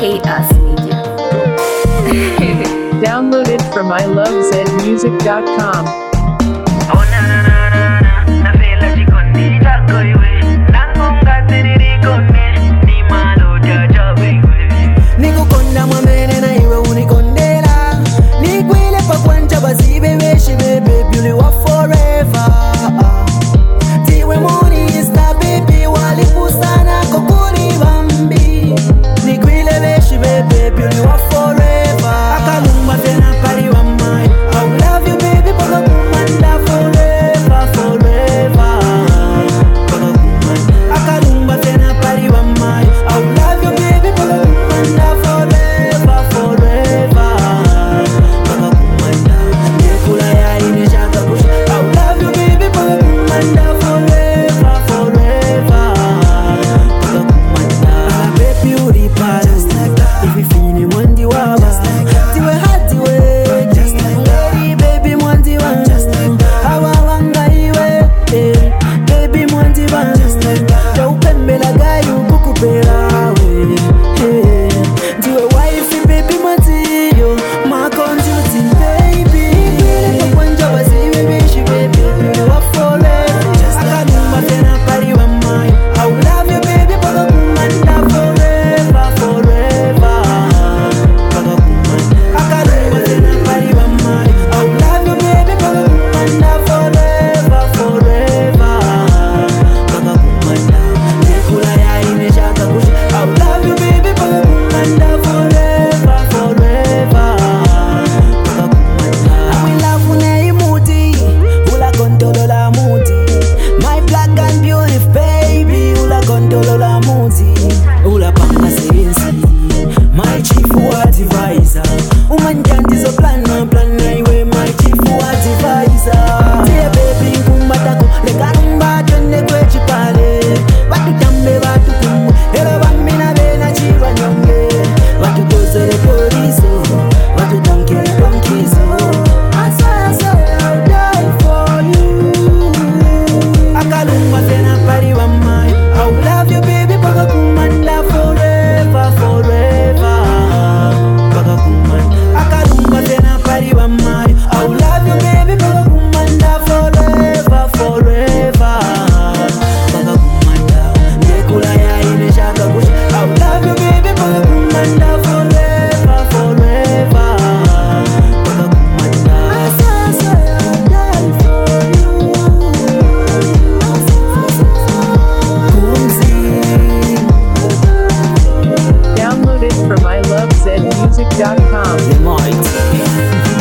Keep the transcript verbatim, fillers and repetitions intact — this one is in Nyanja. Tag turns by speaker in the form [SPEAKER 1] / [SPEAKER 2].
[SPEAKER 1] hate us media.
[SPEAKER 2] Download it from I love zed music dot com.
[SPEAKER 3] Oh na na na na na, na feel like you couldn't talk away. Nangonga tiri kone, ni malo jaja baby.
[SPEAKER 4] Nikukonda mwamene na iwe unikondela. Nikwile pa kwanja basi bebe she baby beauty wa forever. Tiwe moni ista baby wali kusana kokuri bambi. Nikwile beshi baby beauty wa forever. Akalumba tena pari wa mai. I will love you baby paka kumanda forever forever. Paka kumanda. Akalumba tena pari wa mai. I will love you baby paka kumanda forever forever. Paka kumanda. Nekula ya ini shaka kush. I will love you baby paka kumanda forever forever. Paka kumanda. Baby uri para. If you feel mwandi waba. Tiwe hati we. Lady baby mwandi wa. Hawa wanga iwe. eh, Baby mwandi wa. Ja upembela gayu kukupela we. eh, Tiwe wife baby mwandi yo. My conduty baby. Kwa kwanja wasi baby she baby. Wa forever. Akanuma tena pari wa mai. I will love you baby paka kumanda forever forever. Paka kumanda. Akanuma tena pari wa mai. I will love you baby paka kumanda forever forever. Paka kumanda. Nekula ya ine shaka kush. I will love you baby paka kumanda forever forever. Paka kumanda. Awila fune imuti. Ula kontolo la muti. My black and beautiful baby. Ula kontolo la muti. Ula panga sensi. My chief advisor. Umanjandizo plana plana iwe my chief advisor. Dear baby kumbatako lekarumba twende kwechi pale. Watu tambe watu kumu. Hero bamina bena chiva nyonge. Watu kozele porizo. Watu tankele konkizo. I swear I swear I'll die for you. Akalumba tena pari wa mai. I will love you baby paka kumanda forever forever. Paka kumanda. Akalumba tena pari wa mai. I will love you baby paka kumanda forever forever. Paka kumanda. Nekula ya ine shaka kush. I will love you baby paka kumanda forever forever. Paka kumanda. I swear I swear I'll die for you. Kumsi.
[SPEAKER 2] Download it from I love zed music dot com.
[SPEAKER 4] Might.